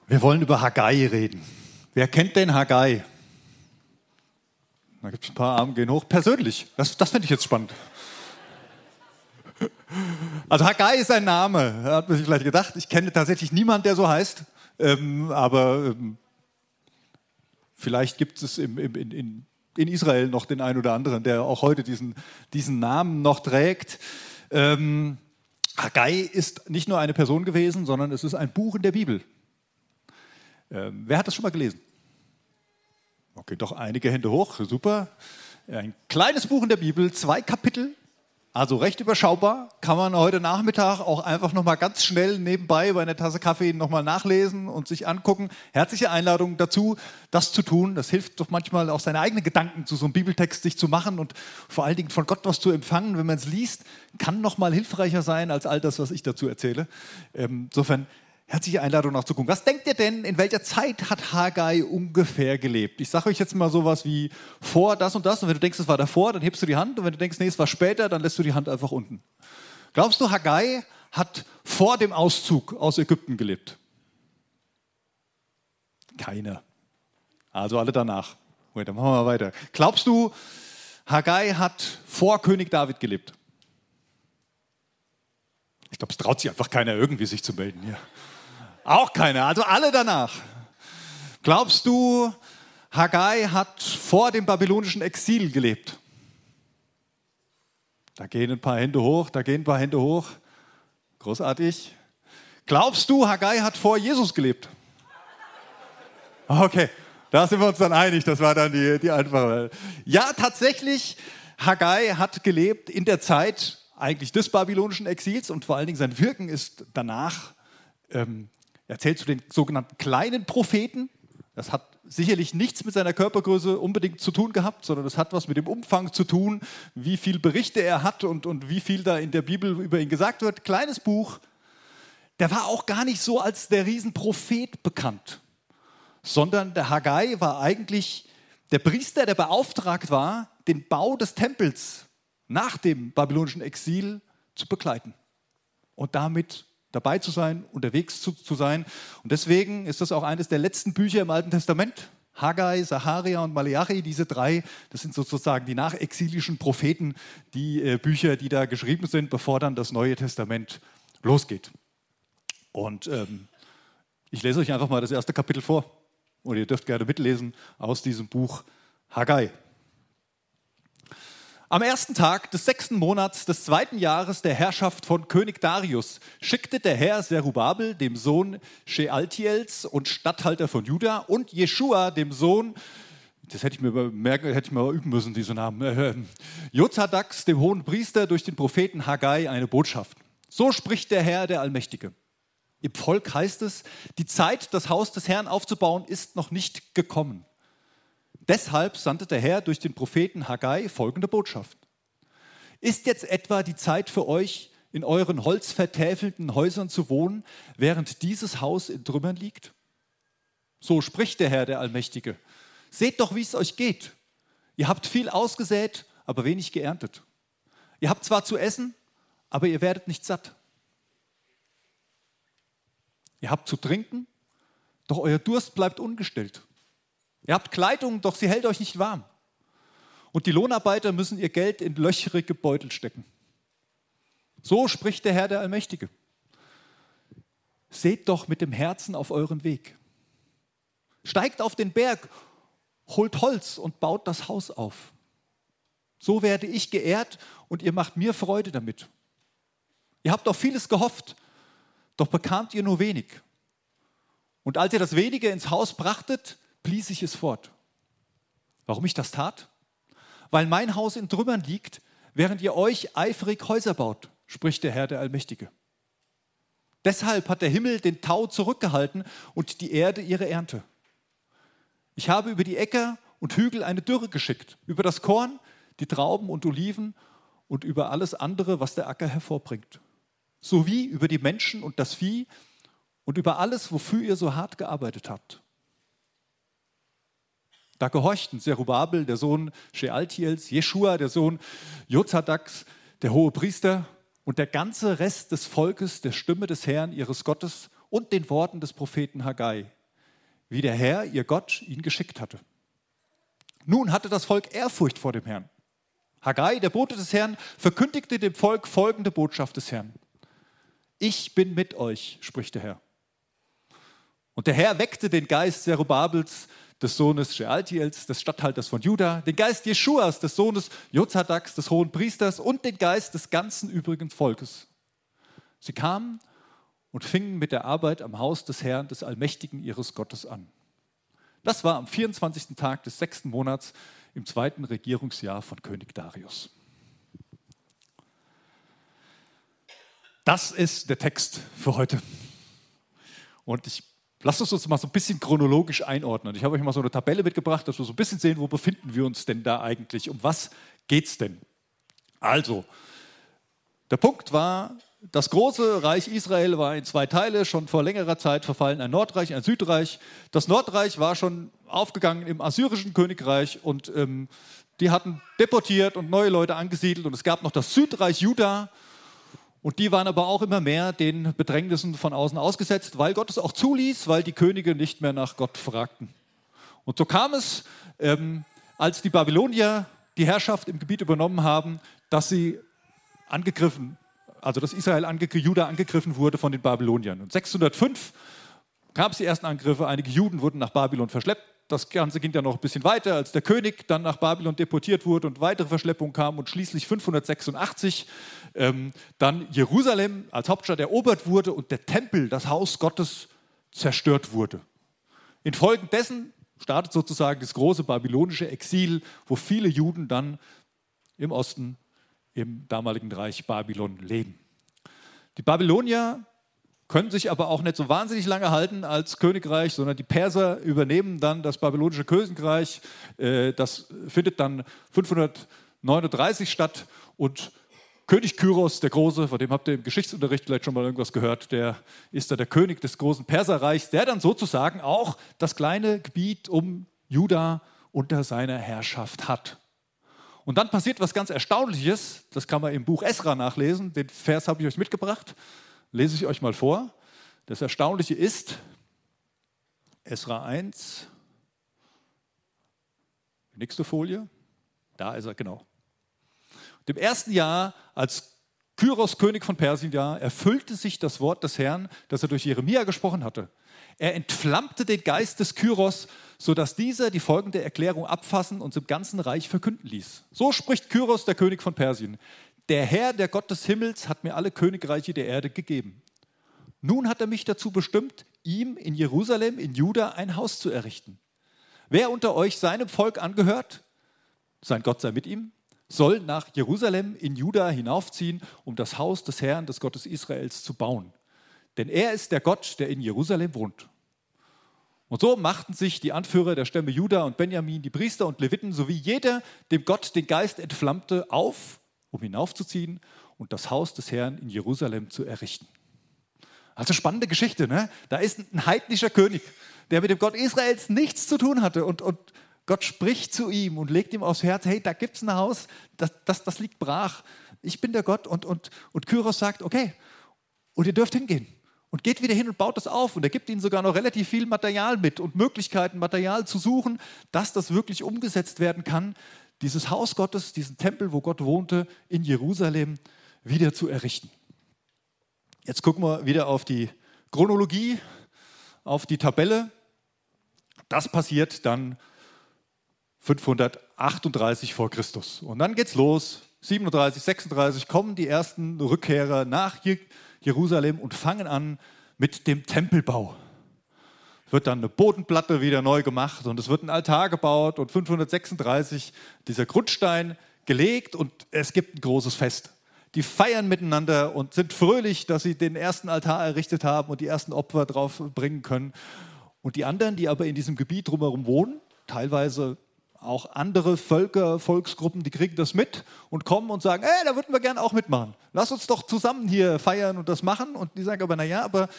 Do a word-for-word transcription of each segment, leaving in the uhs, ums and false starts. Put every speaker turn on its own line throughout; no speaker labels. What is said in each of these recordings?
Wir wollen über Haggai reden. Wer kennt denn Haggai? Da gibt es ein paar Arme, gehen hoch. Persönlich, das, das finde ich jetzt spannend. Also Haggai ist ein Name, hat man sich vielleicht gedacht. Ich kenne tatsächlich niemanden, der so heißt. Ähm, aber ähm, vielleicht gibt es im, im, in, in Israel noch den einen oder anderen, der auch heute diesen, diesen Namen noch trägt. Ähm, Haggai ist nicht nur eine Person gewesen, sondern es ist ein Buch in der Bibel. Ähm, wer hat das schon mal gelesen? Okay, doch einige Hände hoch, super. Ein kleines Buch in der Bibel, zwei Kapitel, also recht überschaubar. Kann man heute Nachmittag auch einfach nochmal ganz schnell nebenbei bei einer Tasse Kaffee nochmal nachlesen und sich angucken. Herzliche Einladung dazu, das zu tun. Das hilft doch manchmal auch seine eigenen Gedanken zu so einem Bibeltext sich zu machen und vor allen Dingen von Gott was zu empfangen, wenn man es liest, kann nochmal hilfreicher sein als all das, was ich dazu erzähle. Insofern herzliche Einladung nachzugucken. Was denkt ihr denn, in welcher Zeit hat Haggai ungefähr gelebt? Ich sage euch jetzt mal sowas wie vor das und das. Und wenn du denkst, es war davor, dann hebst du die Hand. Und wenn du denkst, nee, es war später, dann lässt du die Hand einfach unten. Glaubst du, Haggai hat vor dem Auszug aus Ägypten gelebt? Keiner. Also alle danach. Gut, dann machen wir mal weiter. Glaubst du, Haggai hat vor König David gelebt? Ich glaube, es traut sich einfach keiner, irgendwie sich zu melden hier. Auch keiner, also alle danach. Glaubst du, Haggai hat vor dem babylonischen Exil gelebt? Da gehen ein paar Hände hoch, da gehen ein paar Hände hoch. Großartig. Glaubst du, Haggai hat vor Jesus gelebt? Okay, da sind wir uns dann einig, das war dann die, die einfache. Ja, tatsächlich, Haggai hat gelebt in der Zeit eigentlich des babylonischen Exils und vor allen Dingen sein Wirken ist danach, ähm, er zählt zu den sogenannten kleinen Propheten. Das hat sicherlich nichts mit seiner Körpergröße unbedingt zu tun gehabt, sondern das hat was mit dem Umfang zu tun, wie viele Berichte er hat und, und wie viel da in der Bibel über ihn gesagt wird. Kleines Buch. Der war auch gar nicht so als der Riesenprophet bekannt, sondern der Haggai war eigentlich der Priester, der beauftragt war, den Bau des Tempels nach dem babylonischen Exil zu begleiten und damit dabei zu sein, unterwegs zu, zu sein. Und deswegen ist das auch eines der letzten Bücher im Alten Testament. Haggai, Sacharia und Maleachi, diese drei, das sind sozusagen die nachexilischen Propheten, die äh, Bücher, die da geschrieben sind, bevor dann das Neue Testament losgeht. Und ähm, ich lese euch einfach mal das erste Kapitel vor. Und ihr dürft gerne mitlesen aus diesem Buch Haggai. Am ersten Tag des sechsten Monats des zweiten Jahres der Herrschaft von König Darius schickte der Herr Zerubabel, dem Sohn Shealtiels und Statthalter von Juda, und Jeschua, dem Sohn, das hätte ich mir merken, hätte ich mal üben müssen, diese Namen, äh, Jozadaks, dem hohen Priester, durch den Propheten Haggai eine Botschaft. So spricht der Herr, der Allmächtige. Im Volk heißt es, die Zeit, das Haus des Herrn aufzubauen, ist noch nicht gekommen. Deshalb sandte der Herr durch den Propheten Haggai folgende Botschaft. Ist jetzt etwa die Zeit für euch, in euren holzvertäfelten Häusern zu wohnen, während dieses Haus in Trümmern liegt? So spricht der Herr, der Allmächtige. Seht doch, wie es euch geht. Ihr habt viel ausgesät, aber wenig geerntet. Ihr habt zwar zu essen, aber ihr werdet nicht satt. Ihr habt zu trinken, doch euer Durst bleibt ungestillt. Ihr habt Kleidung, doch sie hält euch nicht warm. Und die Lohnarbeiter müssen ihr Geld in löcherige Beutel stecken. So spricht der Herr, der Allmächtige. Seht doch mit dem Herzen auf euren Weg. Steigt auf den Berg, holt Holz und baut das Haus auf. So werde ich geehrt und ihr macht mir Freude damit. Ihr habt auf vieles gehofft, doch bekamt ihr nur wenig. Und als ihr das Wenige ins Haus brachtet, blies ich es fort. Warum ich das tat? Weil mein Haus in Trümmern liegt, während ihr euch eifrig Häuser baut, spricht der Herr, der Allmächtige. Deshalb hat der Himmel den Tau zurückgehalten und die Erde ihre Ernte. Ich habe über die Äcker und Hügel eine Dürre geschickt, über das Korn, die Trauben und Oliven und über alles andere, was der Acker hervorbringt, sowie über die Menschen und das Vieh und über alles, wofür ihr so hart gearbeitet habt. Da gehorchten Zerubabel, der Sohn Shealtiels, Jeschua, der Sohn Jozadaks, der hohe Priester und der ganze Rest des Volkes der Stimme des Herrn, ihres Gottes und den Worten des Propheten Haggai, wie der Herr, ihr Gott, ihn geschickt hatte. Nun hatte das Volk Ehrfurcht vor dem Herrn. Haggai, der Bote des Herrn, verkündigte dem Volk folgende Botschaft des Herrn. Ich bin mit euch, spricht der Herr. Und der Herr weckte den Geist Zerubabels, des Sohnes Shealtiels, des Statthalters von Juda, den Geist Jeschuas, des Sohnes Jozadaks, des hohen Priesters und den Geist des ganzen übrigen Volkes. Sie kamen und fingen mit der Arbeit am Haus des Herrn, des Allmächtigen ihres Gottes an. Das war am vierundzwanzigsten Tag des sechsten Monats im zweiten Regierungsjahr von König Darius. Das ist der Text für heute. Und ich lasse uns mal so ein bisschen chronologisch einordnen. Ich habe euch mal so eine Tabelle mitgebracht, dass wir so ein bisschen sehen, wo befinden wir uns denn da eigentlich? Um was geht es denn? Also, der Punkt war, das große Reich Israel war in zwei Teile schon vor längerer Zeit verfallen, ein Nordreich, ein Südreich. Das Nordreich war schon aufgegangen im assyrischen Königreich und ähm, die hatten deportiert und neue Leute angesiedelt und es gab noch das Südreich Juda und die waren aber auch immer mehr den Bedrängnissen von außen ausgesetzt, weil Gott es auch zuließ, weil die Könige nicht mehr nach Gott fragten. Und so kam es, ähm, als die Babylonier die Herrschaft im Gebiet übernommen haben, dass sie angegriffen Also dass Israel, angegriffen, Juda angegriffen wurde von den Babyloniern. Und sechshundertfünf gab es die ersten Angriffe, einige Juden wurden nach Babylon verschleppt. Das Ganze ging dann noch ein bisschen weiter, als der König dann nach Babylon deportiert wurde und weitere Verschleppungen kamen und schließlich fünfhundertsechsundachtzig ähm, dann Jerusalem als Hauptstadt erobert wurde und der Tempel, das Haus Gottes, zerstört wurde. Infolgedessen startet sozusagen das große babylonische Exil, wo viele Juden dann im Osten im damaligen Reich Babylon leben. Die Babylonier können sich aber auch nicht so wahnsinnig lange halten als Königreich, sondern die Perser übernehmen dann das babylonische Königreich. Das findet dann fünfhundertneununddreißig statt und König Kyros der Große, von dem habt ihr im Geschichtsunterricht vielleicht schon mal irgendwas gehört, der ist da der König des großen Perserreichs, der dann sozusagen auch das kleine Gebiet um Juda unter seiner Herrschaft hat. Und dann passiert was ganz Erstaunliches, das kann man im Buch Esra nachlesen, den Vers habe ich euch mitgebracht, lese ich euch mal vor. Das Erstaunliche ist, Esra eins, nächste Folie, da ist er, genau. Im ersten Jahr, als Kyros König von Persien war, erfüllte sich das Wort des Herrn, das er durch Jeremia gesprochen hatte. Er entflammte den Geist des Kyros, sodass dieser die folgende Erklärung abfassen und im ganzen Reich verkünden ließ. So spricht Kyros, der König von Persien. Der Herr, der Gott des Himmels, hat mir alle Königreiche der Erde gegeben. Nun hat er mich dazu bestimmt, ihm in Jerusalem, in Juda, ein Haus zu errichten. Wer unter euch seinem Volk angehört, sein Gott sei mit ihm, soll nach Jerusalem in Juda hinaufziehen, um das Haus des Herrn, des Gottes Israels, zu bauen. Denn er ist der Gott, der in Jerusalem wohnt. Und so machten sich die Anführer der Stämme Juda und Benjamin, die Priester und Leviten, sowie jeder, dem Gott den Geist entflammte, auf, um hinaufzuziehen und das Haus des Herrn in Jerusalem zu errichten. Also spannende Geschichte, ne? Da ist ein heidnischer König, der mit dem Gott Israels nichts zu tun hatte und, und Gott spricht zu ihm und legt ihm aufs Herz, hey, da gibt es ein Haus, das, das, das liegt brach. Ich bin der Gott und, und, und Kyros sagt, okay, und ihr dürft hingehen. Und geht wieder hin und baut das auf. Und er gibt ihnen sogar noch relativ viel Material mit und Möglichkeiten, Material zu suchen, dass das wirklich umgesetzt werden kann, dieses Haus Gottes, diesen Tempel, wo Gott wohnte, in Jerusalem wieder zu errichten. Jetzt gucken wir wieder auf die Chronologie, auf die Tabelle. Das passiert dann fünfhundertachtunddreißig vor Christus. Und dann geht's los. siebenunddreißig, sechsunddreißig kommen die ersten Rückkehrer nach Jerusalem und fangen an mit dem Tempelbau. Es wird dann eine Bodenplatte wieder neu gemacht und es wird ein Altar gebaut und fünfhundertsechsunddreißig dieser Grundstein gelegt und es gibt ein großes Fest. Die feiern miteinander und sind fröhlich, dass sie den ersten Altar errichtet haben und die ersten Opfer drauf bringen können. Und die anderen, die aber in diesem Gebiet drumherum wohnen, teilweise auch andere Völker, Volksgruppen, die kriegen das mit und kommen und sagen, hey, da würden wir gerne auch mitmachen. Lass uns doch zusammen hier feiern und das machen. Und die sagen aber, naja, aber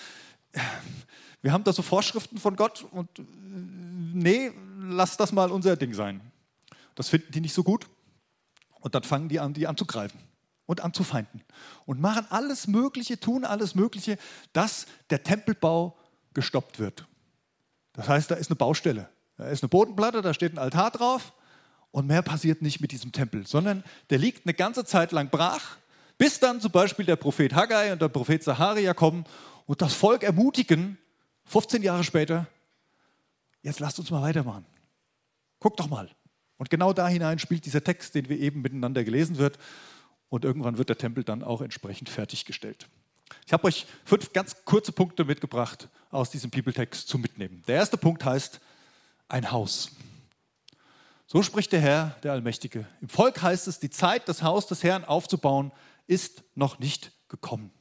wir haben da so Vorschriften von Gott und nee, lass das mal unser Ding sein. Das finden die nicht so gut. Und dann fangen die an, die anzugreifen und anzufeinden. Und machen alles Mögliche, tun alles Mögliche, dass der Tempelbau gestoppt wird. Das heißt, da ist eine Baustelle. Da ist eine Bodenplatte, da steht ein Altar drauf und mehr passiert nicht mit diesem Tempel, sondern der liegt eine ganze Zeit lang brach, bis dann zum Beispiel der Prophet Haggai und der Prophet Zacharia kommen und das Volk ermutigen, fünfzehn Jahre später, jetzt lasst uns mal weitermachen. Guck doch mal. Und genau da hinein spielt dieser Text, den wir eben miteinander gelesen wird. Und irgendwann wird der Tempel dann auch entsprechend fertiggestellt. Ich habe euch fünf ganz kurze Punkte mitgebracht aus diesem Bibeltext zum Mitnehmen. Der erste Punkt heißt, ein Haus. So spricht der Herr, der Allmächtige. Im Volk heißt es, die Zeit, das Haus des Herrn aufzubauen, ist noch nicht gekommen.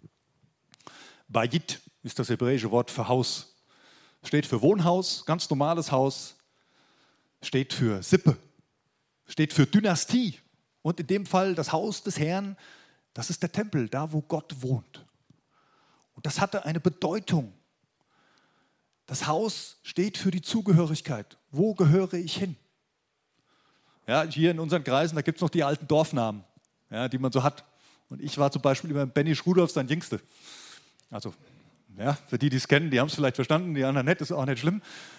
Bayit ist das hebräische Wort für Haus. Steht für Wohnhaus, ganz normales Haus. Steht für Sippe, steht für Dynastie. Und in dem Fall das Haus des Herrn, das ist der Tempel, da wo Gott wohnt. Und das hatte eine Bedeutung. Das Haus steht für die Zugehörigkeit. Wo gehöre ich hin? Ja, hier in unseren Kreisen, da gibt es noch die alten Dorfnamen, ja, die man so hat. Und ich war zum Beispiel immer Benny Schrudolf, sein Jüngste. Also, ja, für die, die es kennen, die haben es vielleicht verstanden, die anderen nicht, ist auch nicht schlimm.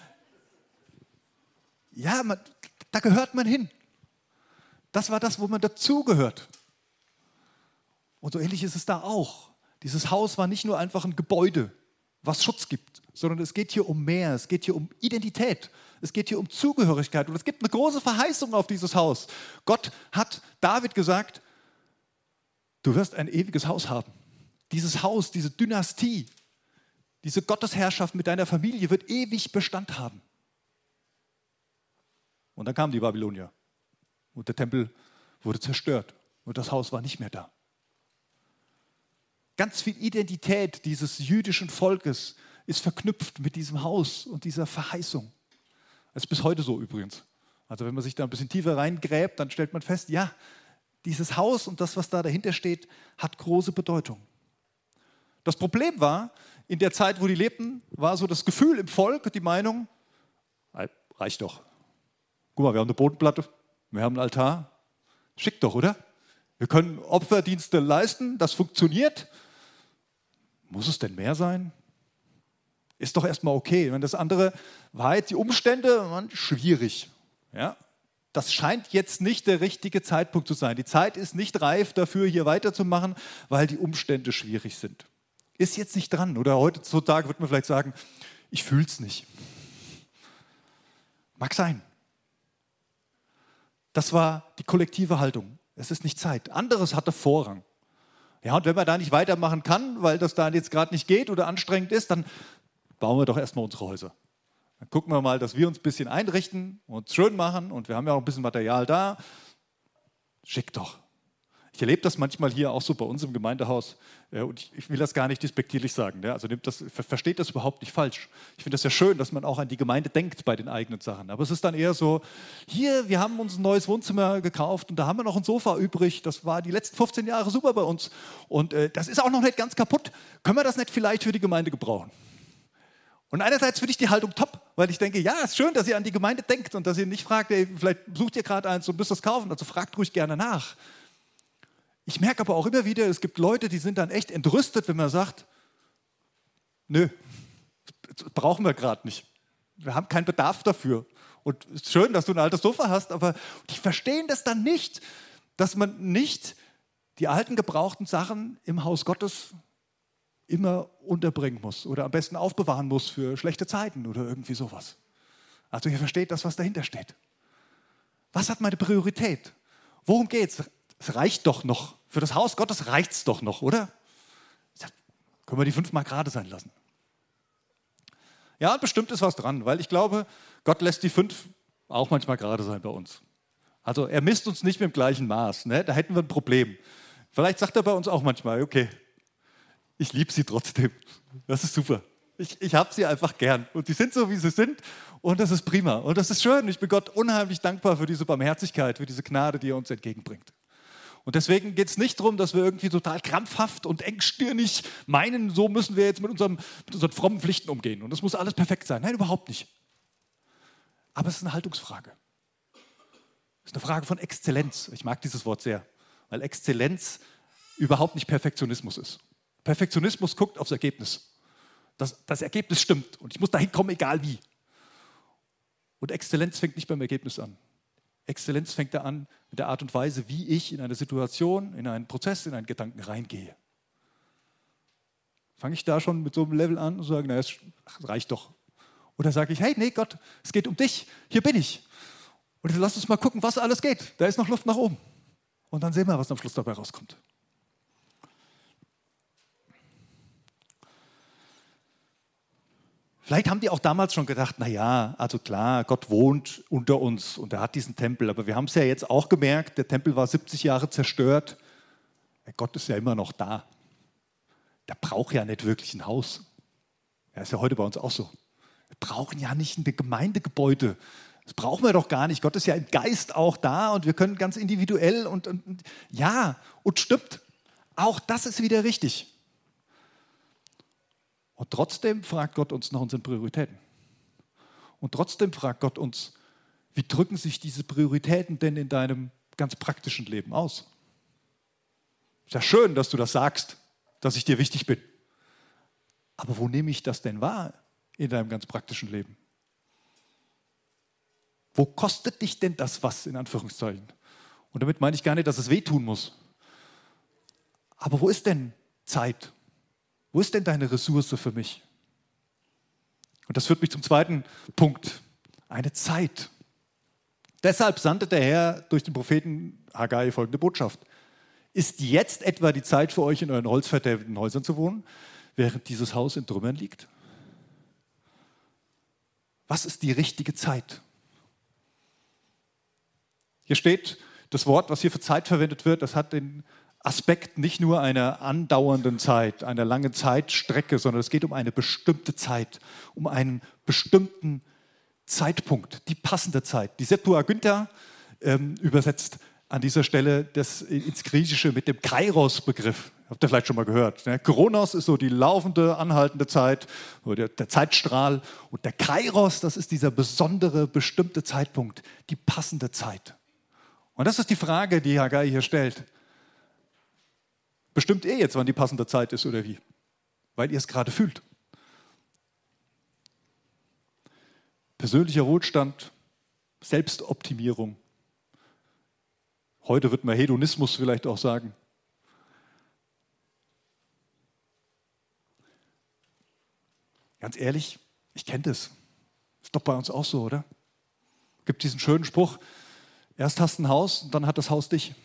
Ja, man, da gehört man hin. Das war das, wo man dazugehört. Und so ähnlich ist es da auch. Dieses Haus war nicht nur einfach ein Gebäude, was Schutz gibt, sondern es geht hier um mehr. Es geht hier um Identität. Es geht hier um Zugehörigkeit. Und es gibt eine große Verheißung auf dieses Haus. Gott hat David gesagt, du wirst ein ewiges Haus haben. Dieses Haus, diese Dynastie, diese Gottesherrschaft mit deiner Familie wird ewig Bestand haben. Und dann kamen die Babylonier und der Tempel wurde zerstört und das Haus war nicht mehr da. Ganz viel Identität dieses jüdischen Volkes ist verknüpft mit diesem Haus und dieser Verheißung. Das ist bis heute so übrigens. Also wenn man sich da ein bisschen tiefer reingräbt, dann stellt man fest, ja, dieses Haus und das, was da dahinter steht, hat große Bedeutung. Das Problem war, in der Zeit, wo die lebten, war so das Gefühl im Volk, die Meinung, reicht doch. Guck mal, wir haben eine Bodenplatte, wir haben einen Altar. Schick doch, oder? Wir können Opferdienste leisten, das funktioniert. Muss es denn mehr sein? Ist doch erstmal okay. Wenn das andere war jetzt die Umstände, man, schwierig. Ja? Das scheint jetzt nicht der richtige Zeitpunkt zu sein. Die Zeit ist nicht reif dafür, hier weiterzumachen, weil die Umstände schwierig sind. Ist jetzt nicht dran. Oder heutzutage wird man vielleicht sagen, ich fühle es nicht. Mag sein. Das war die kollektive Haltung. Es ist nicht Zeit. Anderes hatte Vorrang. Ja, und wenn man da nicht weitermachen kann, weil das da jetzt gerade nicht geht oder anstrengend ist, dann bauen wir doch erstmal unsere Häuser. Dann gucken wir mal, dass wir uns ein bisschen einrichten und schön machen und wir haben ja auch ein bisschen Material da. Schick doch. Ich erlebe das manchmal hier auch so bei uns im Gemeindehaus und ich will das gar nicht despektierlich sagen. Also das, versteht das überhaupt nicht falsch. Ich finde das ja schön, dass man auch an die Gemeinde denkt bei den eigenen Sachen. Aber es ist dann eher so, hier, wir haben uns ein neues Wohnzimmer gekauft und da haben wir noch ein Sofa übrig. Das war die letzten fünfzehn Jahre super bei uns und äh, das ist auch noch nicht ganz kaputt. Können wir das nicht vielleicht für die Gemeinde gebrauchen? Und einerseits finde ich die Haltung top, weil ich denke, ja, es ist schön, dass ihr an die Gemeinde denkt und dass ihr nicht fragt, ey, vielleicht sucht ihr gerade eins und müsst das kaufen. Also fragt ruhig gerne nach. Ich merke aber auch immer wieder, es gibt Leute, die sind dann echt entrüstet, wenn man sagt, nö, das brauchen wir gerade nicht. Wir haben keinen Bedarf dafür. Und es ist schön, dass du ein altes Sofa hast, aber die verstehen das dann nicht, dass man nicht die alten gebrauchten Sachen im Haus Gottes immer unterbringen muss oder am besten aufbewahren muss für schlechte Zeiten oder irgendwie sowas. Also ihr versteht das, was dahinter steht. Was hat meine Priorität? Worum geht's? Es reicht doch noch. Für das Haus Gottes reicht es doch noch, oder? Sag, können wir die fünfmal gerade sein lassen? Ja, bestimmt ist was dran, weil ich glaube, Gott lässt die fünf auch manchmal gerade sein bei uns. Also er misst uns nicht mit dem gleichen Maß. Ne? Da hätten wir ein Problem. Vielleicht sagt er bei uns auch manchmal, okay, ich liebe sie trotzdem. Das ist super. Ich, ich habe sie einfach gern. Und die sind so, wie sie sind. Und das ist prima. Und das ist schön. Ich bin Gott unheimlich dankbar für diese Barmherzigkeit, für diese Gnade, die er uns entgegenbringt. Und deswegen geht es nicht darum, dass wir irgendwie total krampfhaft und engstirnig meinen, so müssen wir jetzt mit, unserem, mit unseren frommen Pflichten umgehen. Und das muss alles perfekt sein. Nein, überhaupt nicht. Aber es ist eine Haltungsfrage. Es ist eine Frage von Exzellenz. Ich mag dieses Wort sehr, weil Exzellenz überhaupt nicht Perfektionismus ist. Perfektionismus guckt aufs Ergebnis. Das, das Ergebnis stimmt und ich muss dahin kommen, egal wie. Und Exzellenz fängt nicht beim Ergebnis an. Exzellenz fängt da an mit der Art und Weise, wie ich in eine Situation, in einen Prozess, in einen Gedanken reingehe. Fange ich da schon mit so einem Level an und sage, naja, es reicht doch. Oder sage ich, hey, nee, Gott, es geht um dich, hier bin ich. Und jetzt lass uns mal gucken, was alles geht. Da ist noch Luft nach oben. Und dann sehen wir, was am Schluss dabei rauskommt. Vielleicht haben die auch damals schon gedacht, naja, also klar, Gott wohnt unter uns und er hat diesen Tempel. Aber wir haben es ja jetzt auch gemerkt, der Tempel war siebzig Jahre zerstört. Ja, Gott ist ja immer noch da. Der braucht ja nicht wirklich ein Haus. Ja, ist ja heute bei uns auch so. Wir brauchen ja nicht ein Gemeindegebäude. Das brauchen wir doch gar nicht. Gott ist ja im Geist auch da und wir können ganz individuell und, und, und ja, und stimmt. Auch das ist wieder richtig. Und trotzdem fragt Gott uns nach unseren Prioritäten. Und trotzdem fragt Gott uns, wie drücken sich diese Prioritäten denn in deinem ganz praktischen Leben aus? Ist ja schön, dass du das sagst, dass ich dir wichtig bin. Aber wo nehme ich das denn wahr in deinem ganz praktischen Leben? Wo kostet dich denn das was, in Anführungszeichen? Und damit meine ich gar nicht, dass es wehtun muss. Aber wo ist denn Zeit? Wo ist denn deine Ressource für mich? Und das führt mich zum zweiten Punkt. Eine Zeit. Deshalb sandte der Herr durch den Propheten Haggai folgende Botschaft. Ist jetzt etwa die Zeit für euch, in euren holzvertäfelten Häusern zu wohnen, während dieses Haus in Trümmern liegt? Was ist die richtige Zeit? Hier steht, das Wort, was hier für Zeit verwendet wird, das hat den Aspekt nicht nur einer andauernden Zeit, einer langen Zeitstrecke, sondern es geht um eine bestimmte Zeit, um einen bestimmten Zeitpunkt, die passende Zeit. Die Septuaginta ähm, übersetzt an dieser Stelle das ins Griechische mit dem Kairos-Begriff. Habt ihr vielleicht schon mal gehört. Ne? Kronos ist so die laufende, anhaltende Zeit, der, der Zeitstrahl. Und der Kairos, das ist dieser besondere, bestimmte Zeitpunkt, die passende Zeit. Und das ist die Frage, die Haggai hier stellt. Bestimmt ihr jetzt, wann die passende Zeit ist oder wie? Weil ihr es gerade fühlt. Persönlicher Wohlstand, Selbstoptimierung. Heute wird man Hedonismus vielleicht auch sagen. Ganz ehrlich, ich kenne das. Ist doch bei uns auch so, oder? Es gibt diesen schönen Spruch, erst hast du ein Haus und dann hat das Haus dich.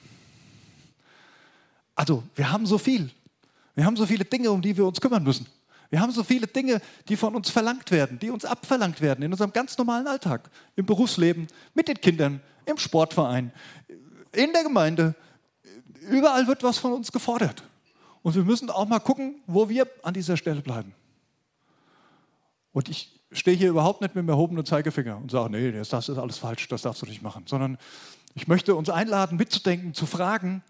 Also, wir haben so viel. Wir haben so viele Dinge, um die wir uns kümmern müssen. Wir haben so viele Dinge, die von uns verlangt werden, die uns abverlangt werden in unserem ganz normalen Alltag, im Berufsleben, mit den Kindern, im Sportverein, in der Gemeinde. Überall wird was von uns gefordert. Und wir müssen auch mal gucken, wo wir an dieser Stelle bleiben. Und ich stehe hier überhaupt nicht mit dem erhobenen Zeigefinger und sage, nee, das ist alles falsch, das darfst du nicht machen. Sondern ich möchte uns einladen, mitzudenken, zu fragen,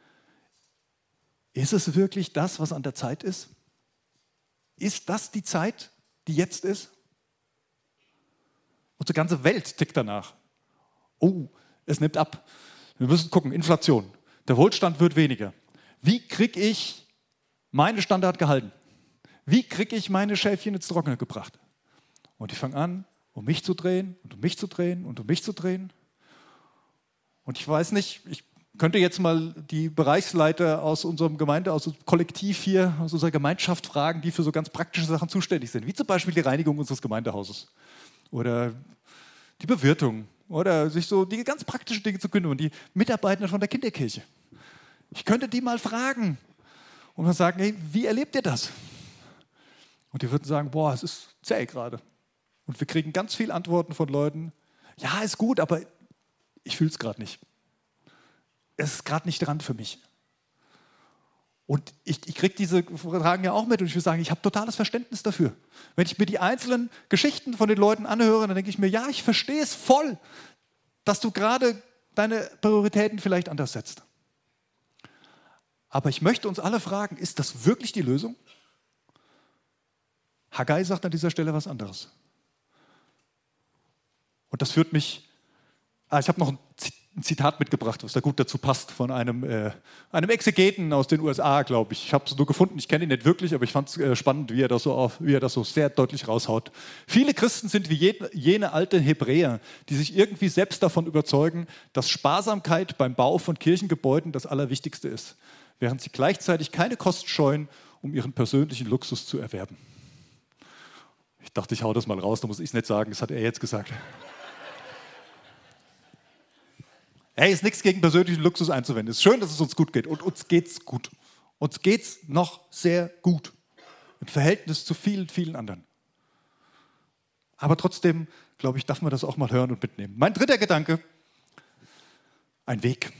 ist es wirklich das, was an der Zeit ist? Ist das die Zeit, die jetzt ist? Unsere ganze Welt tickt danach. Oh, es nimmt ab. Wir müssen gucken, Inflation. Der Wohlstand wird weniger. Wie kriege ich meine Standard gehalten? Wie kriege ich meine Schäfchen ins Trockene gebracht? Und ich fange an, um mich zu drehen und um mich zu drehen und um mich zu drehen. Und ich weiß nicht, ich könnte jetzt mal die Bereichsleiter aus unserem Gemeinde, aus unserem Kollektiv hier, aus unserer Gemeinschaft fragen, die für so ganz praktische Sachen zuständig sind, wie zum Beispiel die Reinigung unseres Gemeindehauses oder die Bewirtung oder sich so die ganz praktischen Dinge zu kümmern, die Mitarbeiter von der Kinderkirche. Ich könnte die mal fragen und mal sagen, hey, wie erlebt ihr das? Und die würden sagen, boah, es ist zäh gerade. Und wir kriegen ganz viele Antworten von Leuten, ja, ist gut, aber ich fühle es gerade nicht. Es ist gerade nicht dran für mich. Und ich, ich kriege diese Fragen ja auch mit und ich will sagen, ich habe totales Verständnis dafür. Wenn ich mir die einzelnen Geschichten von den Leuten anhöre, dann denke ich mir, ja, ich verstehe es voll, dass du gerade deine Prioritäten vielleicht anders setzt. Aber ich möchte uns alle fragen, ist das wirklich die Lösung? Haggai sagt an dieser Stelle was anderes. Und das führt mich, ah, ich habe noch ein ein Zitat mitgebracht, was da gut dazu passt, von einem, äh, einem Exegeten aus den U S A, glaube ich. Ich habe es nur gefunden, ich kenne ihn nicht wirklich, aber ich fand es äh, spannend, wie er, das so auf, wie er das so sehr deutlich raushaut. Viele Christen sind wie je, jene alten Hebräer, die sich irgendwie selbst davon überzeugen, dass Sparsamkeit beim Bau von Kirchengebäuden das Allerwichtigste ist, während sie gleichzeitig keine Kosten scheuen, um ihren persönlichen Luxus zu erwerben. Ich dachte, ich hau das mal raus, da muss ich es nicht sagen, das hat er jetzt gesagt. Hey, ist nichts gegen persönlichen Luxus einzuwenden. Es ist schön, dass es uns gut geht. Und uns geht's gut. Uns geht's noch sehr gut. Im Verhältnis zu vielen, vielen anderen. Aber trotzdem, glaube ich, darf man das auch mal hören und mitnehmen. Mein dritter Gedanke: ein Weg.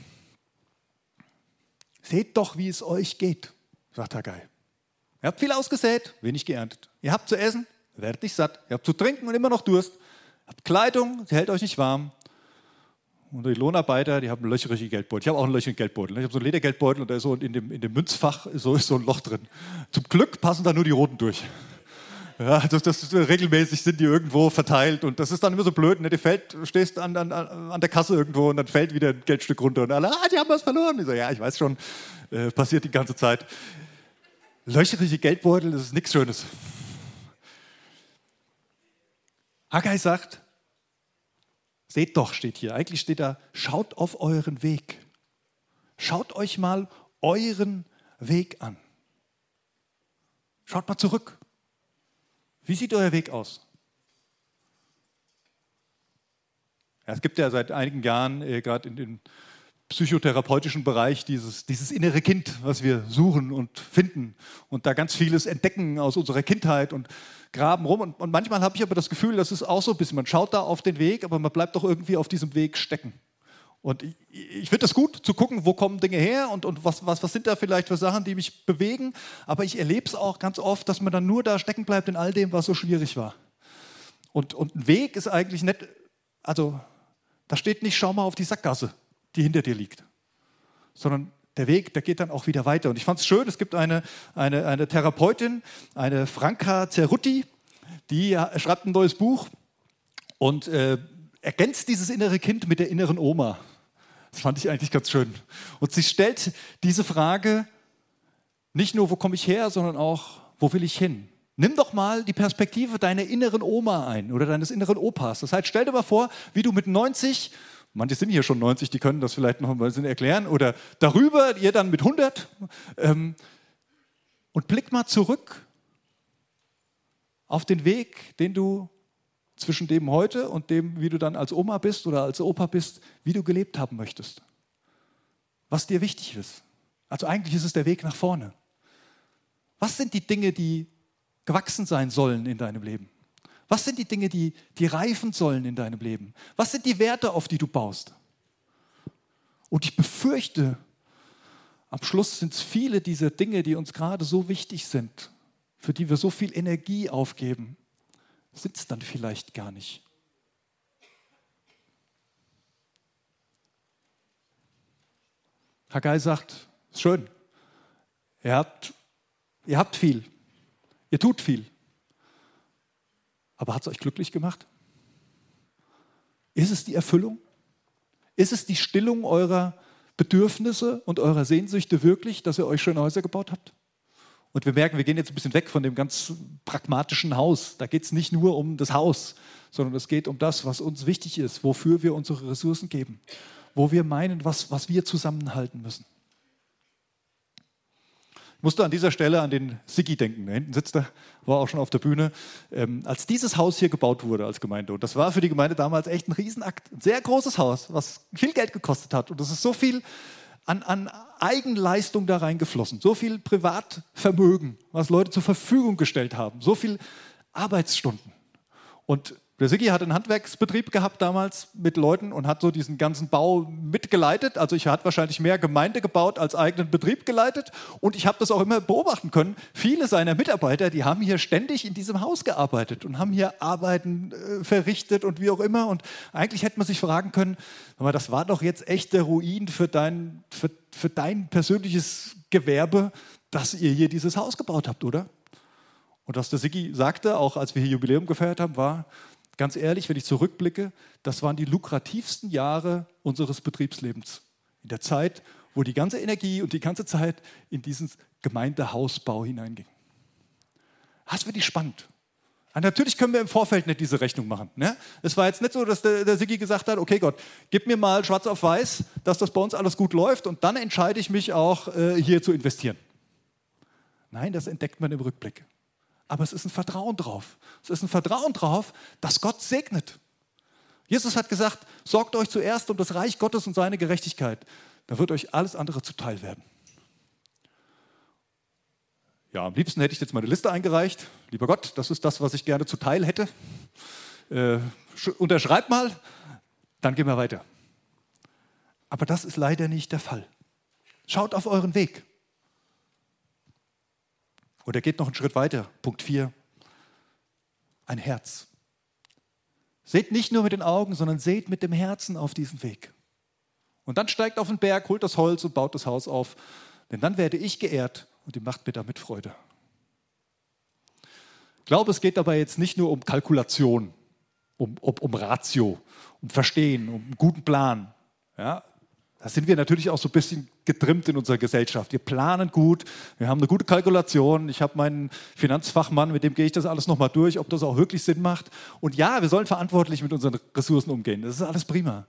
Seht doch, wie es euch geht, sagt Haggai. Ihr habt viel ausgesät, wenig geerntet. Ihr habt zu essen, werdet nicht satt. Ihr habt zu trinken und immer noch Durst. Ihr habt Kleidung, sie hält euch nicht warm. Und die Lohnarbeiter, die haben löcherige Geldbeutel. Ich habe auch einen löcherigen Geldbeutel. Ich habe so einen Ledergeldbeutel und da ist so in dem, in dem Münzfach so, ist so ein Loch drin. Zum Glück passen da nur die Roten durch. Ja, das, das ist, regelmäßig sind die irgendwo verteilt und das ist dann immer so blöd. Ne? Du fällt, stehst an, an, an der Kasse irgendwo und dann fällt wieder ein Geldstück runter und alle, ah, die haben was verloren. Ich so, ja, ich weiß schon, äh, passiert die ganze Zeit. Löcherige Geldbeutel, das ist nichts Schönes. Haggai sagt, seht doch, steht hier. Eigentlich steht da, schaut auf euren Weg. Schaut euch mal euren Weg an. Schaut mal zurück. Wie sieht euer Weg aus? Ja, es gibt ja seit einigen Jahren, äh, gerade in den psychotherapeutischen Bereich, dieses, dieses innere Kind, was wir suchen und finden und da ganz vieles entdecken aus unserer Kindheit und graben rum. Und, und manchmal habe ich aber das Gefühl, das ist auch so ein bisschen, man schaut da auf den Weg, aber man bleibt doch irgendwie auf diesem Weg stecken. Und ich, ich finde es gut, zu gucken, wo kommen Dinge her und, und was, was, was sind da vielleicht für Sachen, die mich bewegen. Aber ich erlebe es auch ganz oft, dass man dann nur da stecken bleibt in all dem, was so schwierig war. Und, und ein Weg ist eigentlich nicht, also da steht nicht, schau mal auf die Sackgasse, die hinter dir liegt, sondern der Weg, der geht dann auch wieder weiter. Und ich fand es schön, es gibt eine, eine, eine Therapeutin, eine Franca Cerutti, die schreibt ein neues Buch und äh, ergänzt dieses innere Kind mit der inneren Oma. Das fand ich eigentlich ganz schön. Und sie stellt diese Frage nicht nur, wo komme ich her, sondern auch, wo will ich hin? Nimm doch mal die Perspektive deiner inneren Oma ein oder deines inneren Opas. Das heißt, stell dir mal vor, wie du mit neunzig, manche sind hier schon neunzig, die können das vielleicht noch ein bisschen erklären, oder darüber, ihr dann mit hundert, ähm, und blick mal zurück auf den Weg, den du zwischen dem heute und dem, wie du dann als Oma bist oder als Opa bist, wie du gelebt haben möchtest. Was dir wichtig ist. Also eigentlich ist es der Weg nach vorne. Was sind die Dinge, die gewachsen sein sollen in deinem Leben? Was sind die Dinge, die, die reifen sollen in deinem Leben? Was sind die Werte, auf die du baust? Und ich befürchte, am Schluss sind es viele dieser Dinge, die uns gerade so wichtig sind, für die wir so viel Energie aufgeben, sind es dann vielleicht gar nicht. Haggai sagt, ist schön, ihr habt, ihr habt viel, ihr tut viel. Aber hat es euch glücklich gemacht? Ist es die Erfüllung? Ist es die Stillung eurer Bedürfnisse und eurer Sehnsüchte wirklich, dass ihr euch schöne Häuser gebaut habt? Und wir merken, wir gehen jetzt ein bisschen weg von dem ganz pragmatischen Haus. Da geht es nicht nur um das Haus, sondern es geht um das, was uns wichtig ist, wofür wir unsere Ressourcen geben, wo wir meinen, was, was wir zusammenhalten müssen. Ich musste an dieser Stelle an den Siggi denken. Da hinten sitzt er, war auch schon auf der Bühne. Ähm, als dieses Haus hier gebaut wurde als Gemeinde, und das war für die Gemeinde damals echt ein Riesenakt, ein sehr großes Haus, was viel Geld gekostet hat. Und es ist so viel an, an Eigenleistung da reingeflossen, so viel Privatvermögen, was Leute zur Verfügung gestellt haben, so viel Arbeitsstunden. Und der Siggi hat einen Handwerksbetrieb gehabt damals mit Leuten und hat so diesen ganzen Bau mitgeleitet. Also ich hatte wahrscheinlich mehr Gemeinde gebaut als eigenen Betrieb geleitet. Und ich habe das auch immer beobachten können. Viele seiner Mitarbeiter, die haben hier ständig in diesem Haus gearbeitet und haben hier Arbeiten äh, verrichtet und wie auch immer. Und eigentlich hätte man sich fragen können, aber das war doch jetzt echt der Ruin für dein, für, für dein persönliches Gewerbe, dass ihr hier dieses Haus gebaut habt, oder? Und was der Siggi sagte, auch als wir hier Jubiläum gefeiert haben, war, ganz ehrlich, wenn ich zurückblicke, das waren die lukrativsten Jahre unseres Betriebslebens. In der Zeit, wo die ganze Energie und die ganze Zeit in diesen Gemeindehausbau hineinging. Das wird spannend. Und natürlich können wir im Vorfeld nicht diese Rechnung machen. Ne? Es war jetzt nicht so, dass der, der Siggi gesagt hat, okay Gott, gib mir mal schwarz auf weiß, dass das bei uns alles gut läuft und dann entscheide ich mich auch, äh, hier zu investieren. Nein, das entdeckt man im Rückblick. Aber es ist ein Vertrauen drauf. Es ist ein Vertrauen drauf, dass Gott segnet. Jesus hat gesagt, sorgt euch zuerst um das Reich Gottes und seine Gerechtigkeit. Da wird euch alles andere zuteil werden. Ja, am liebsten hätte ich jetzt meine Liste eingereicht. Lieber Gott, das ist das, was ich gerne zuteil hätte. Äh, unterschreib mal, dann gehen wir weiter. Aber das ist leider nicht der Fall. Schaut auf euren Weg. Oder geht noch einen Schritt weiter. Punkt vier. Ein Herz. Seht nicht nur mit den Augen, sondern seht mit dem Herzen auf diesen Weg. Und dann steigt auf den Berg, holt das Holz und baut das Haus auf. Denn dann werde ich geehrt und ihr macht mir damit Freude. Ich glaube, es geht dabei jetzt nicht nur um Kalkulation, um, um, um Ratio, um Verstehen, um einen guten Plan. Ja, da sind wir natürlich auch so ein bisschen getrimmt in unserer Gesellschaft. Wir planen gut, wir haben eine gute Kalkulation. Ich habe meinen Finanzfachmann, mit dem gehe ich das alles nochmal durch, ob das auch wirklich Sinn macht. Und ja, wir sollen verantwortlich mit unseren Ressourcen umgehen. Das ist alles prima.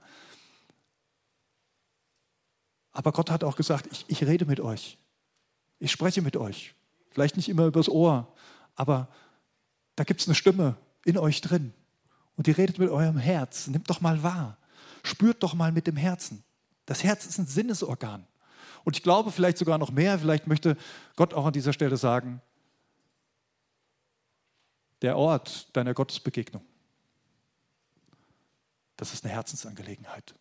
Aber Gott hat auch gesagt, ich, ich rede mit euch. Ich spreche mit euch. Vielleicht nicht immer übers Ohr, aber da gibt es eine Stimme in euch drin. Und die redet mit eurem Herz. Nehmt doch mal wahr. Spürt doch mal mit dem Herzen. Das Herz ist ein Sinnesorgan. Und ich glaube vielleicht sogar noch mehr, vielleicht möchte Gott auch an dieser Stelle sagen, der Ort deiner Gottesbegegnung, das ist eine Herzensangelegenheit.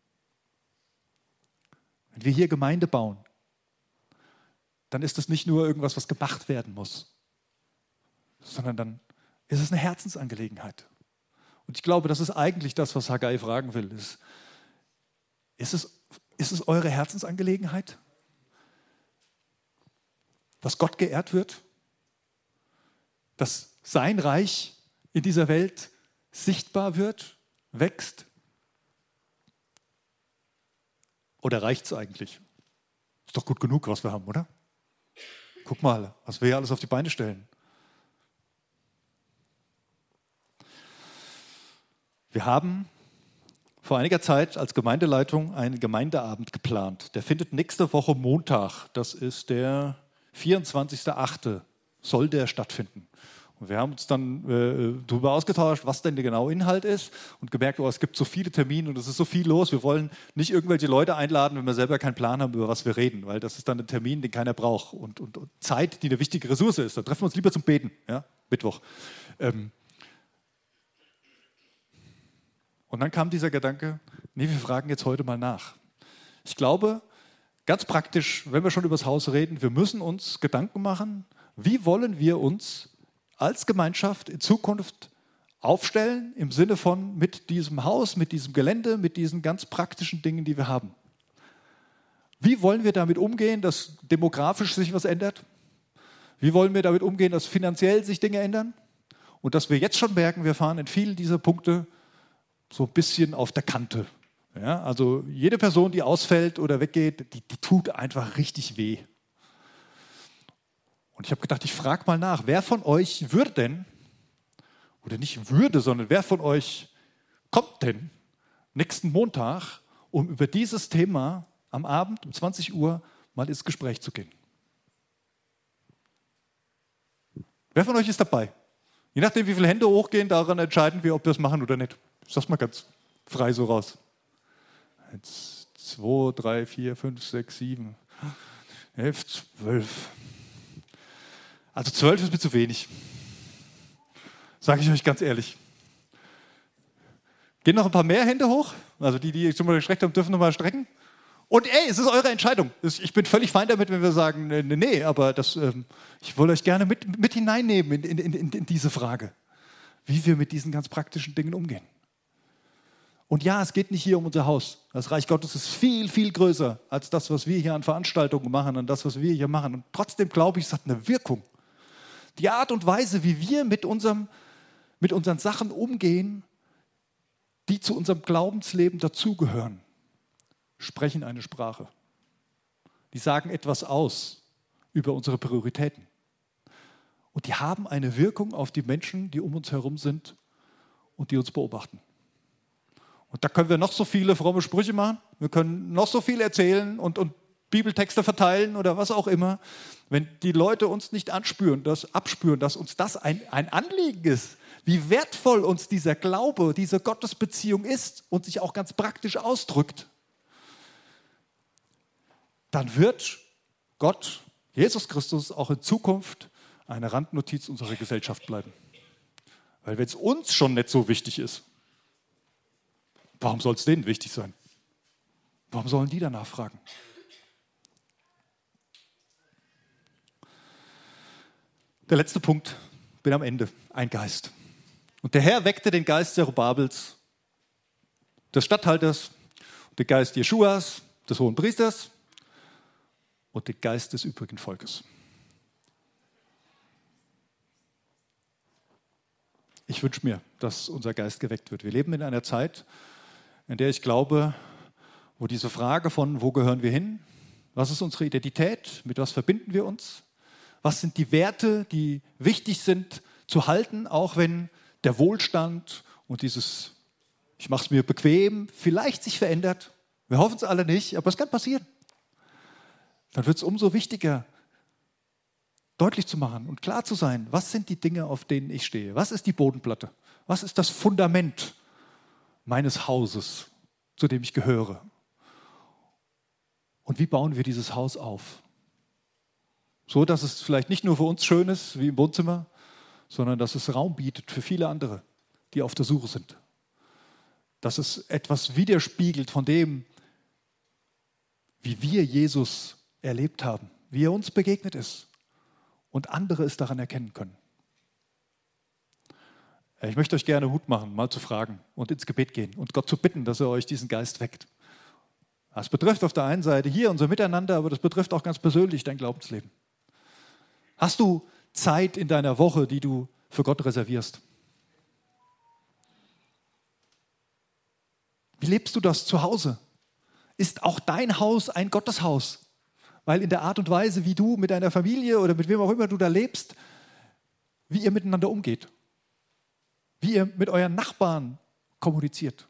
Wenn wir hier Gemeinde bauen, dann ist es nicht nur irgendwas, was gemacht werden muss, sondern dann ist es eine Herzensangelegenheit. Und ich glaube, das ist eigentlich das, was Haggai fragen will. Ist, ist, es, ist es eure Herzensangelegenheit, dass Gott geehrt wird, dass sein Reich in dieser Welt sichtbar wird, wächst? Oder reicht es eigentlich? Ist doch gut genug, was wir haben, oder? Guck mal, was wir hier alles auf die Beine stellen. Wir haben vor einiger Zeit als Gemeindeleitung einen Gemeindeabend geplant. Der findet nächste Woche Montag, das ist der vierundzwanzigster achte soll der stattfinden. Und wir haben uns dann äh, darüber ausgetauscht, was denn der genaue Inhalt ist und gemerkt, oh, es gibt so viele Termine und es ist so viel los. Wir wollen nicht irgendwelche Leute einladen, wenn wir selber keinen Plan haben, über was wir reden, weil das ist dann ein Termin, den keiner braucht und, und, und Zeit, die eine wichtige Ressource ist. Dann treffen wir uns lieber zum Beten, ja? Mittwoch. Ähm und dann kam dieser Gedanke, nee, wir fragen jetzt heute mal nach. Ich glaube, ganz praktisch, wenn wir schon über das Haus reden, wir müssen uns Gedanken machen, wie wollen wir uns als Gemeinschaft in Zukunft aufstellen, im Sinne von mit diesem Haus, mit diesem Gelände, mit diesen ganz praktischen Dingen, die wir haben. Wie wollen wir damit umgehen, dass demografisch sich was ändert? Wie wollen wir damit umgehen, dass finanziell sich Dinge ändern? Und dass wir jetzt schon merken, wir fahren in vielen dieser Punkte so ein bisschen auf der Kante. Ja, also jede Person, die ausfällt oder weggeht, die, die tut einfach richtig weh. Und ich habe gedacht, ich frage mal nach, wer von euch würde denn, oder nicht würde, sondern wer von euch kommt denn nächsten Montag, um über dieses Thema am Abend um zwanzig Uhr mal ins Gespräch zu gehen? Wer von euch ist dabei? Je nachdem, wie viele Hände hochgehen, daran entscheiden wir, ob wir es machen oder nicht. Ich sag's mal ganz frei so raus. Eins, zwei, drei, vier, fünf, sechs, sieben, elf, zwölf. Also zwölf ist mir zu wenig. Sage ich euch ganz ehrlich. Gehen noch ein paar mehr Hände hoch? Also die, die schon mal gestreckt haben, dürfen noch mal strecken. Und ey, es ist eure Entscheidung. Ich bin völlig fein damit, wenn wir sagen, nee, nee, aber das, ähm, ich wollte euch gerne mit, mit hineinnehmen in, in, in, in diese Frage, wie wir mit diesen ganz praktischen Dingen umgehen. Und ja, es geht nicht hier um unser Haus. Das Reich Gottes ist viel, viel größer als das, was wir hier an Veranstaltungen machen und das, was wir hier machen. Und trotzdem glaube ich, es hat eine Wirkung. Die Art und Weise, wie wir mit unserem mit unseren Sachen umgehen, die zu unserem Glaubensleben dazugehören, sprechen eine Sprache. Die sagen etwas aus über unsere Prioritäten. Und die haben eine Wirkung auf die Menschen, die um uns herum sind und die uns beobachten. Und da können wir noch so viele fromme Sprüche machen, wir können noch so viel erzählen und, und Bibeltexte verteilen oder was auch immer. Wenn die Leute uns nicht anspüren, das abspüren, dass uns das ein, ein Anliegen ist, wie wertvoll uns dieser Glaube, diese Gottesbeziehung ist und sich auch ganz praktisch ausdrückt, dann wird Gott, Jesus Christus, auch in Zukunft eine Randnotiz unserer Gesellschaft bleiben. Weil wenn es uns schon nicht so wichtig ist, warum soll es denen wichtig sein? Warum sollen die danach fragen? Der letzte Punkt, bin am Ende, ein Geist. Und der Herr weckte den Geist Zerubabels, des Statthalters, den Geist Jeschuas, des Hohenpriesters und den Geist des übrigen Volkes. Ich wünsche mir, dass unser Geist geweckt wird. Wir leben in einer Zeit, in der ich glaube, wo diese Frage von, wo gehören wir hin, was ist unsere Identität, mit was verbinden wir uns, was sind die Werte, die wichtig sind zu halten, auch wenn der Wohlstand und dieses, ich mache es mir bequem, vielleicht sich verändert. Wir hoffen es alle nicht, aber es kann passieren. Dann wird es umso wichtiger, deutlich zu machen und klar zu sein, was sind die Dinge, auf denen ich stehe? Was ist die Bodenplatte? Was ist das Fundament meines Hauses, zu dem ich gehöre? Und wie bauen wir dieses Haus auf? So, dass es vielleicht nicht nur für uns schön ist, wie im Wohnzimmer, sondern dass es Raum bietet für viele andere, die auf der Suche sind. Dass es etwas widerspiegelt von dem, wie wir Jesus erlebt haben, wie er uns begegnet ist und andere es daran erkennen können. Ich möchte euch gerne Mut machen, mal zu fragen und ins Gebet gehen und Gott zu bitten, dass er euch diesen Geist weckt. Das betrifft auf der einen Seite hier unser Miteinander, aber das betrifft auch ganz persönlich dein Glaubensleben. Hast du Zeit in deiner Woche, die du für Gott reservierst? Wie lebst du das zu Hause? Ist auch dein Haus ein Gotteshaus? Weil in der Art und Weise, wie du mit deiner Familie oder mit wem auch immer du da lebst, wie ihr miteinander umgeht, wie ihr mit euren Nachbarn kommuniziert.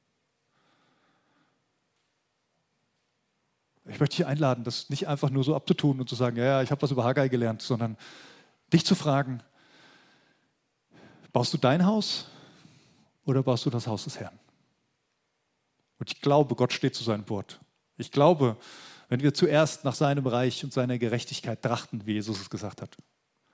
Ich möchte dich einladen, das nicht einfach nur so abzutun und zu sagen, ja, ja ich habe was über Haggai gelernt, sondern dich zu fragen, baust du dein Haus oder baust du das Haus des Herrn? Und ich glaube, Gott steht zu seinem Wort. Ich glaube, wenn wir zuerst nach seinem Reich und seiner Gerechtigkeit trachten, wie Jesus es gesagt hat,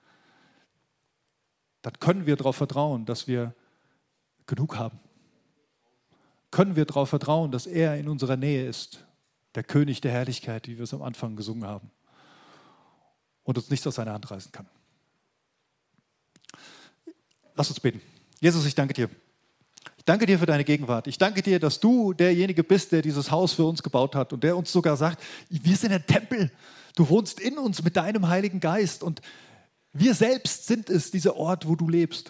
dann können wir darauf vertrauen, dass wir genug haben. Können wir darauf vertrauen, dass er in unserer Nähe ist, der König der Herrlichkeit, wie wir es am Anfang gesungen haben, und uns nichts aus seiner Hand reißen kann. Lass uns beten. Jesus, ich danke dir. Ich danke dir für deine Gegenwart. Ich danke dir, dass du derjenige bist, der dieses Haus für uns gebaut hat und der uns sogar sagt, wir sind ein Tempel. Du wohnst in uns mit deinem Heiligen Geist und wir selbst sind es, dieser Ort, wo du lebst.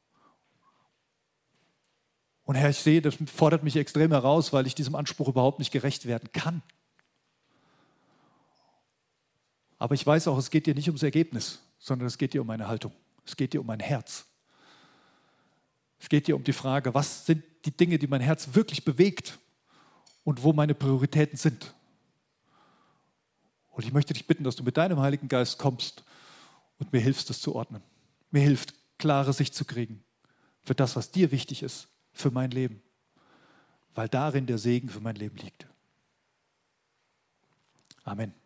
Und Herr, ich sehe, das fordert mich extrem heraus, weil ich diesem Anspruch überhaupt nicht gerecht werden kann. Aber ich weiß auch, es geht dir nicht ums Ergebnis, sondern es geht dir um eine Haltung. Es geht dir um mein Herz. Es geht dir um die Frage, was sind die Dinge, die mein Herz wirklich bewegt und wo meine Prioritäten sind. Und ich möchte dich bitten, dass du mit deinem Heiligen Geist kommst und mir hilfst, das zu ordnen. Mir hilft, klare Sicht zu kriegen für das, was dir wichtig ist, für mein Leben, weil darin der Segen für mein Leben liegt. Amen.